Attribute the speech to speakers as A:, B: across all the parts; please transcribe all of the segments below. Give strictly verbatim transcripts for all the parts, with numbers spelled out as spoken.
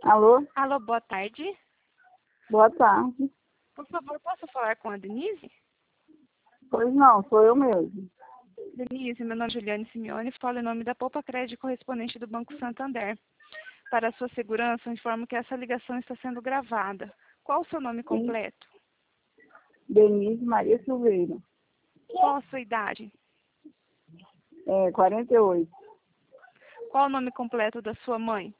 A: Alô?
B: Alô, boa tarde.
A: Boa tarde.
B: Por favor, posso falar com a Denise?
A: Pois não, sou eu mesmo.
B: Denise, meu nome é Juliane Simeone, falo em nome da Poupa Crédito correspondente do Banco Santander. Para a sua segurança, eu informo que essa ligação está sendo gravada. Qual o seu nome completo?
A: Denise Maria Silveira.
B: Qual a sua idade?
A: É, quarenta e oito.
B: Qual o nome completo da sua mãe?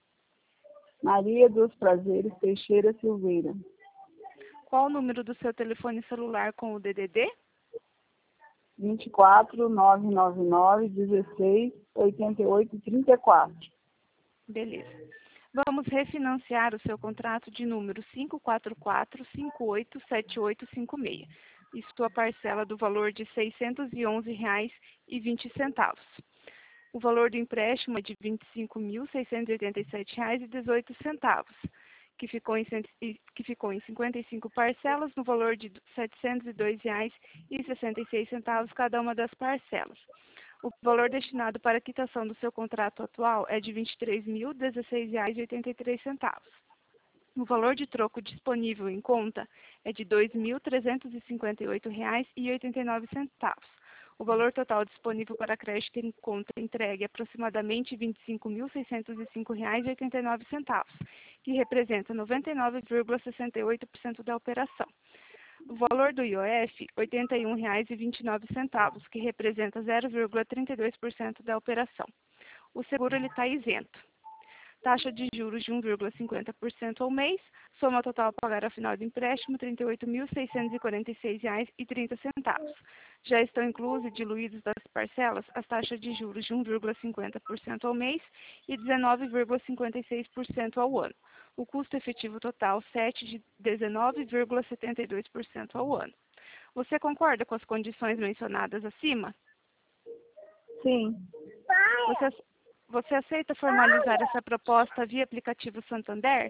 A: Maria dos Prazeres Teixeira Silveira.
B: Qual o número do seu telefone celular com o D D D?
A: vinte e quatro, nove nove nove, dezesseis, oitenta e oito, trinta e quatro.
B: Beleza. Vamos refinanciar o seu contrato de número cinco quatro quatro, cinco oito sete oito cinco seis. E sua parcela do valor de seiscentos e onze reais e vinte centavos. O valor do empréstimo é de vinte e cinco mil, seiscentos e oitenta e sete reais e dezoito centavos, que ficou em, que ficou em cinquenta e cinco parcelas no valor de setecentos e dois reais e sessenta e seis centavos cada uma das parcelas. O valor destinado para a quitação do seu contrato atual é de vinte e três mil, dezesseis reais e oitenta e três centavos. O valor de troco disponível em conta é de dois mil, trezentos e cinquenta e oito reais e oitenta e nove centavos. O valor total disponível para crédito em conta entregue é aproximadamente vinte e cinco mil, seiscentos e cinco reais e oitenta e nove centavos, que representa noventa e nove vírgula sessenta e oito por cento da operação. O valor do I O F, oitenta e um reais e vinte e nove centavos, que representa zero vírgula trinta e dois por cento da operação. O seguro está isento. Taxa de juros de um vírgula cinquenta por cento ao mês, soma total a pagar ao final do empréstimo, trinta e oito mil, seiscentos e quarenta e seis reais e trinta centavos. Já estão inclusos e diluídos das parcelas as taxas de juros de um vírgula cinquenta por cento ao mês e dezenove vírgula cinquenta e seis por cento ao ano. O custo efetivo total sete de dezenove vírgula setenta e dois por cento ao ano. Você concorda com as condições mencionadas acima?
A: Sim.
B: Você, você aceita formalizar essa proposta via aplicativo Santander?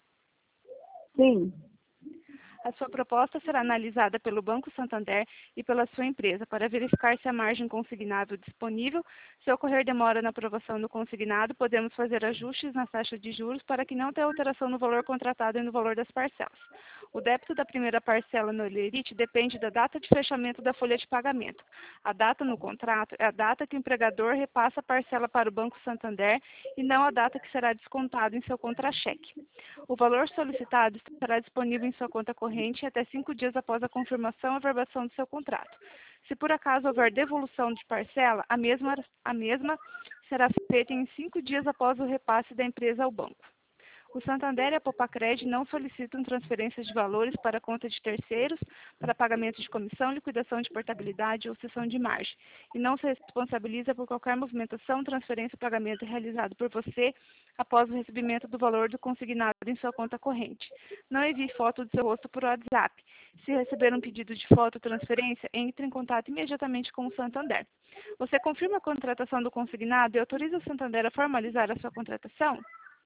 A: Sim.
B: A sua proposta será analisada pelo Banco Santander e pela sua empresa para verificar se a margem consignável disponível. Se ocorrer demora na aprovação do consignado, podemos fazer ajustes na taxa de juros para que não tenha alteração no valor contratado e no valor das parcelas. O débito da primeira parcela no Lerite depende da data de fechamento da folha de pagamento. A data no contrato é a data que o empregador repassa a parcela para o Banco Santander e não a data que será descontado em seu contra-cheque. O valor solicitado estará disponível em sua conta corrente até cinco dias após a confirmação e averbação do seu contrato. Se por acaso houver devolução de parcela, a mesma, a mesma será feita em cinco dias após o repasse da empresa ao banco. O Santander e a Poupa Crédito não solicitam transferências de valores para conta de terceiros, para pagamento de comissão, liquidação de portabilidade ou cessão de margem, e não se responsabiliza por qualquer movimentação, transferência ou pagamento realizado por você após o recebimento do valor do consignado em sua conta corrente. Não envie foto do seu rosto por WhatsApp. Se receber um pedido de foto ou transferência, entre em contato imediatamente com o Santander. Você confirma a contratação do consignado e autoriza o Santander a formalizar a sua contratação?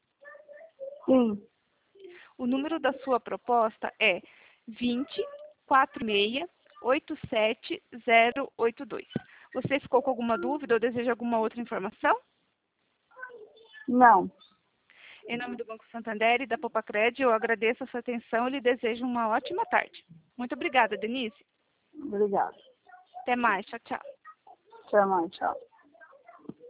A: Sim.
B: O número da sua proposta é vinte, quarenta e seis, oitenta e sete, zero oito dois. Você ficou com alguma dúvida ou deseja alguma outra informação?
A: Não.
B: Em nome do Banco Santander e da Poupa Crédito, eu agradeço a sua atenção e lhe desejo uma ótima tarde. Muito obrigada, Denise.
A: Obrigada.
B: Até mais. Tchau, tchau.
A: Até mais, tchau.